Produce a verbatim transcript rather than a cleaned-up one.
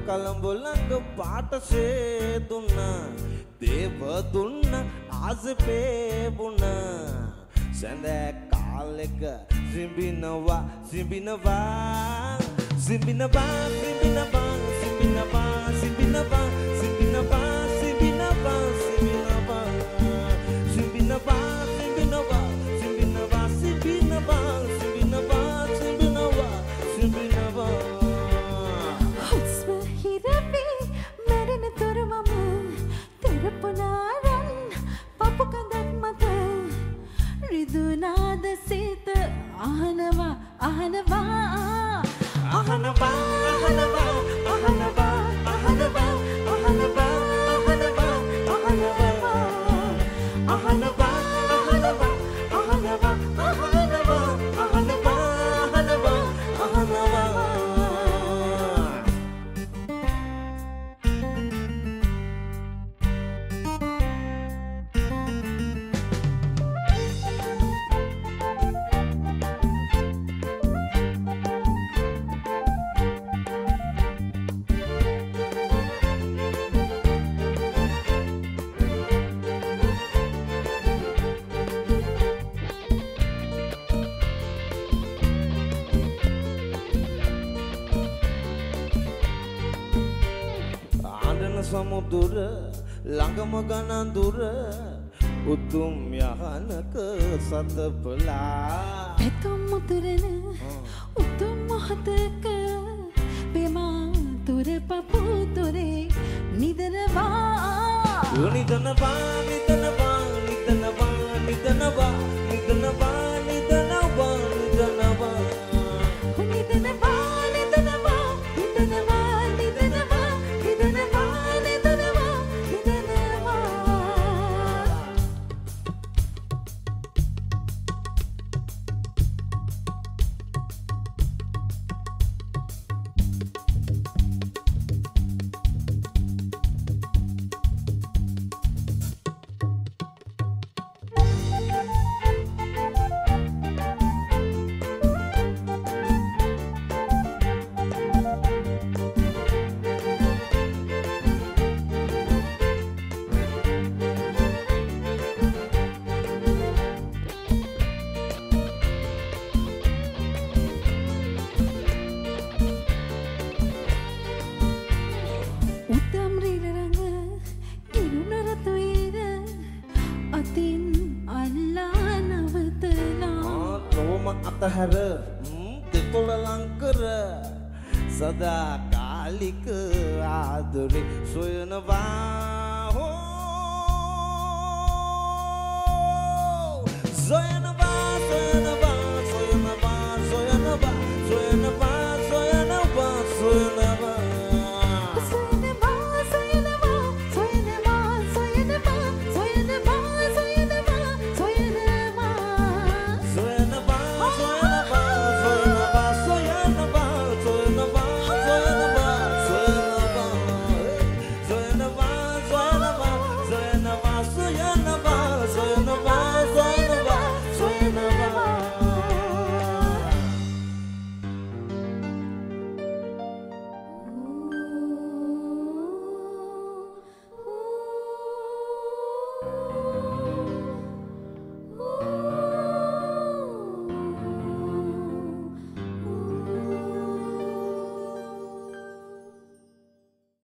කලඹලඟ පාටසේ දුන්න දේව දුන්න ආසපේ බුණ සඳ කාලෙක සිඹිනවා සිඹිනවා සිඹිනවා සිඹිනවා සිඹිනවා සිඹිනවා සිඹිනවා සිඹිනවා සිඹිනවා සිඹිනවා සිඹිනවා සිඹිනවා සිඹිනවා සිඹිනවා සිඹිනවා සිඹිනවා හුස්ම හිරවි මරණ තොරමම තෙරපනාරන් පපු කඳක් මත රිදුනාද සිත අහනවා අහනවා අහනවා අහනවා අහනවා අහනවා අහනවා අහනවා අහනවා අහනවා අහනවා අහනවා අහනවා අහනවා අහනවා සමුදුර ළඟම ගණන් දුර උතුම් යහනක සතපලා එතුම් මුතුරන උතුම් මොහතක පෙමා තුර පපු තුරේ නිදනවා නිදනවා නිදනවා නිදනවා නිදනවා නිදනවා නිදනවා නිදනවා අතහැර දෙතොල ලංකර සදා කාලික ආදරේ සොයනවා හෝ සොයනවා